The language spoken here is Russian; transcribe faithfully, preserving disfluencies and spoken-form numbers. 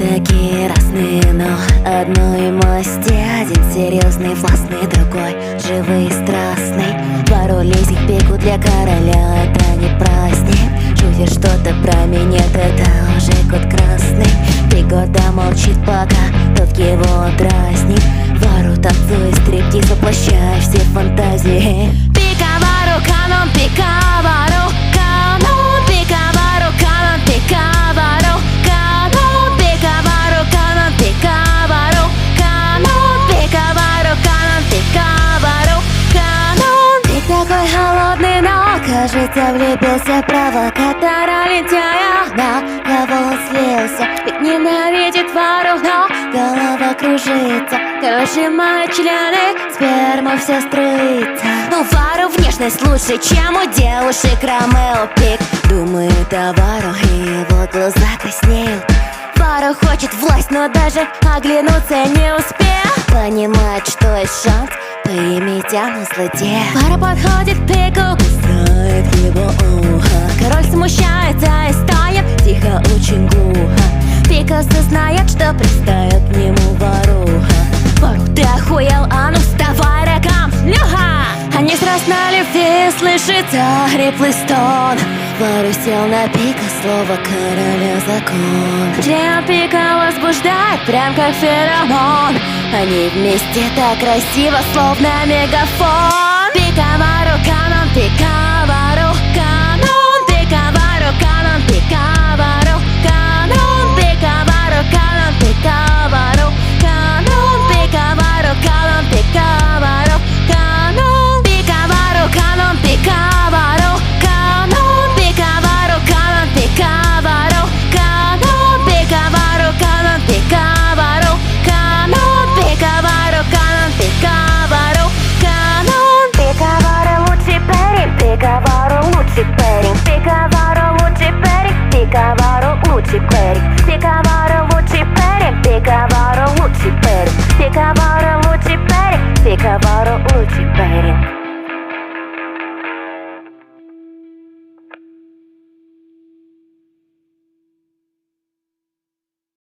такие разные, но одной масти. Один серьезный, властный, другой живый и страстный. Пару лисих пику для короля, это не праздник. Шутишь что-то про меня, это уже кот красный. Три года молчит, пока тот его дразнит. Вару танцует стриптиз, воплощая все фантазии. Пикавару, канон, пикавару, канон, пикавару, канон, пикавару, канон, пикавару, канон, пикавару, канон, пикавару, канон, пикавару, канон. Ты такой холодный, но кажется влюбился. Провокатора лентяя, на кого он слился. Ведь ненавидит Вару, но голова кружится. Короче, мои члены, сперма вся струится. Но Вару внешность лучше, чем у девушек Ромео Пик. Думает о Вару, и его глаза краснеют. Вару хочет власть, но даже оглянуться не успел. Понимает, что есть шанс поиметь Ану злодея. Вара подходит к Пику, кусает его ухо. Король смущается и станет тихо, очень глухо. Пик осознает, что пристает к нему воруха. Вару, ты охуел, а ну вставай, ракам, шлюха! Они сраз на любви, слышится хриплый стон. Вару сел на Пика, слово короля закон. Член Пика возбуждает, прям как феромон. Они вместе так красиво, словно мегафон. Пикавару, канон, пикавару, канон, пикавару, канон, пикавару, канон, пикавару, канон, пикавару, канон, пикавару, канон, пикавару, канон, пикавару, канон, пикавару, канон, пикавару, канон, пикавару, канон, пикавару, канон, пикавару, канон, пикавару, канон, пикавару, канон. Пикавару лучший парень, пикавару лучший парень, пикавару лучший парень, пикавару лучший парень, пикавару лучший парень, пикавару лучший парень, пикавару лучший парень, пикавару лучший парень.